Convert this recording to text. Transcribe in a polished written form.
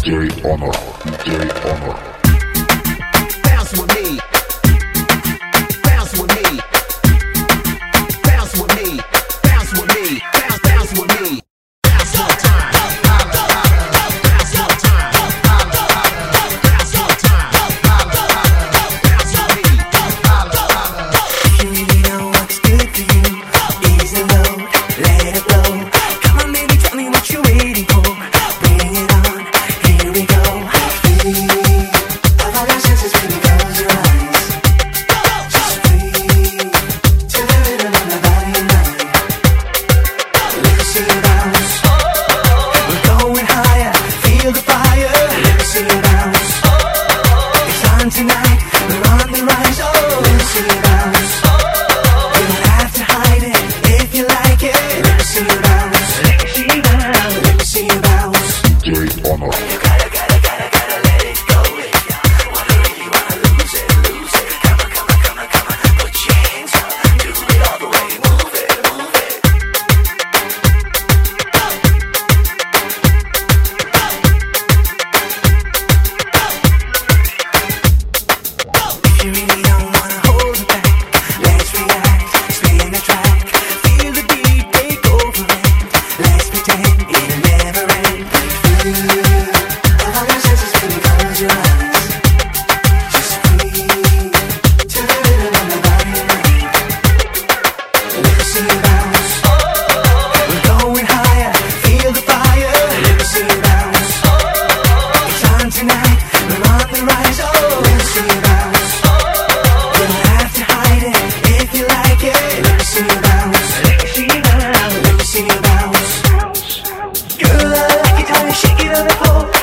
DJ Honor, DJ Honor. Bounce with me. Bounce with me. Bounce with me. Bounce with me. Bounce with me. Bounce one time. Bounce one time. Bounce one time. Bounce with me. If you really know what's good for you, easy load, let it blow. Come on, baby, tell me what you're waiting for. Bring it on, here we go. Free of all our senses, baby, close your eyes. Just free to the rhythm of my body and mind. Let me see you bounce. We're going higher, feel the fire. Let me see you bounce. It's on tonight, we're on the rise. Oh, let me see you bounce. You don't have to hide it if you like it. Let me see you bounce. Let me see you bounce. Let me see you bounce. DJ Honor. You gotta let it go. If you wanna lose it, lose it. Come on, put your hands up. Do it all the way, move it, move it. If you really don't wanna hold it back, let's react, spin the track. Feel the beat, take over it. Let's pretend it'll never end. All our senses, baby, close your eyes. Just free to the rhythm of my body and mind. Let me see you bounce. We're going higher, feel the fire. Let me see you bounce. It's on tonight, we're on the rise. Oh, let me see you bounce. You don't have to hide it if you like it. Let me see you bounce. Let me see you bounce. Let me see you bounce. Girl, I like it how you shake it on the floor.